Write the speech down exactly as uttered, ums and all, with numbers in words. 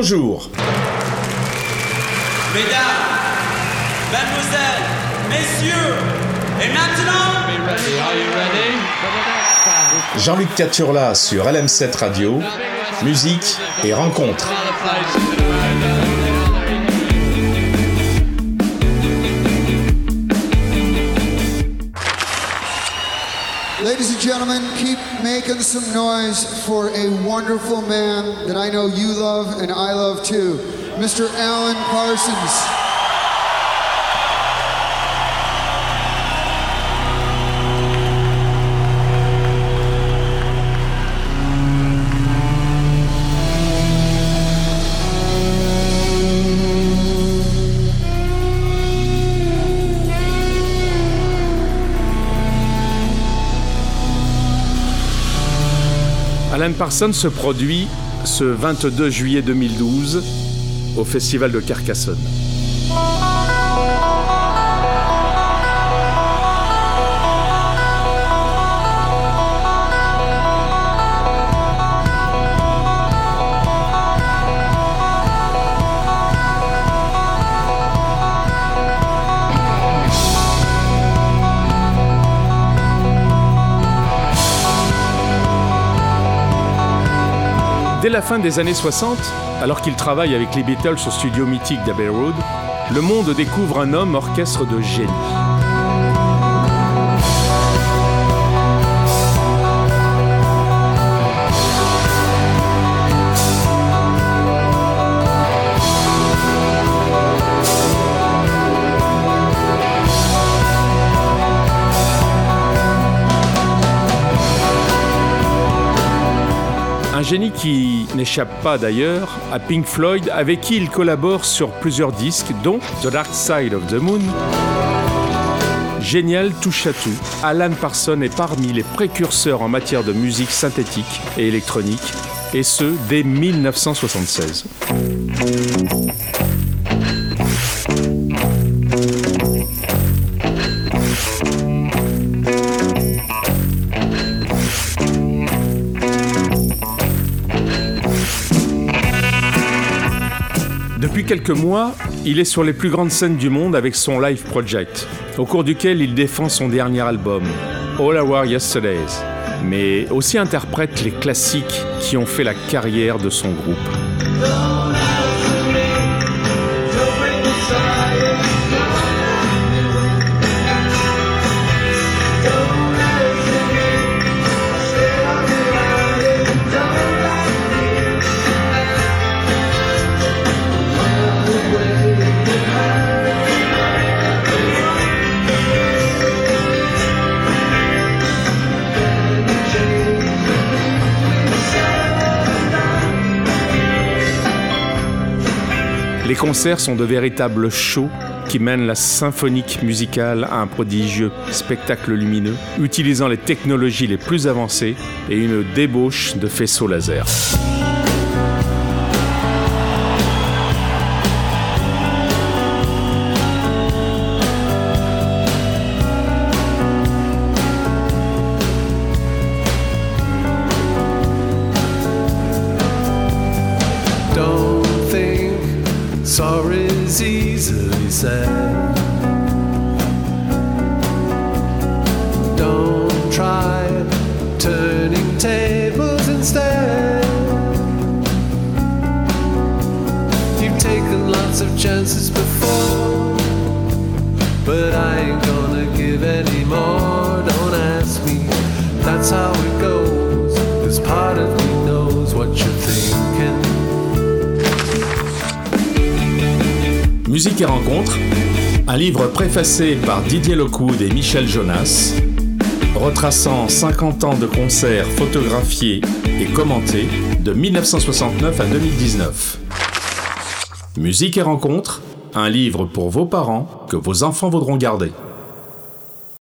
Bonjour. Mesdames, Mademoiselles, Messieurs, et maintenant... Are you ready? Jean-Luc Caturla sur L M sept Radio, musique et rencontres. Ladies and gentlemen, keep making some noise for a wonderful man that I know you love and I love too, Mister Alan Parsons. Alan Parsons se produit ce vingt-deux juillet deux mille douze au Festival de Carcassonne. Dès la fin des années soixante, alors qu'il travaille avec les Beatles au studio mythique d'Abbey Road, le monde découvre un homme orchestre de génie. Un génie qui n'échappe pas d'ailleurs à Pink Floyd, avec qui il collabore sur plusieurs disques, dont The Dark Side of the Moon. Génial touche à tout, Alan Parsons est parmi les précurseurs en matière de musique synthétique et électronique, et ce, dès dix-neuf cent soixante-seize. Depuis quelques mois, il est sur les plus grandes scènes du monde avec son Live Project, au cours duquel il défend son dernier album, All Our Yesterdays, mais aussi interprète les classiques qui ont fait la carrière de son groupe. Les concerts sont de véritables shows qui mènent la symphonique musicale à un prodigieux spectacle lumineux, utilisant les technologies les plus avancées et une débauche de faisceaux laser. Sorry's easily said. Don't try turning tables instead. You've taken lots of chances before, but I ain't gonna give any more. Don't ask me, that's how it goes. This part of me knows what you're thinking. Musique et rencontres, un livre préfacé par Didier Lockwood et Michel Jonas, retraçant cinquante ans de concerts photographiés et commentés de dix-neuf cent soixante-neuf à deux mille dix-neuf. Musique et rencontres, un livre pour vos parents que vos enfants voudront garder.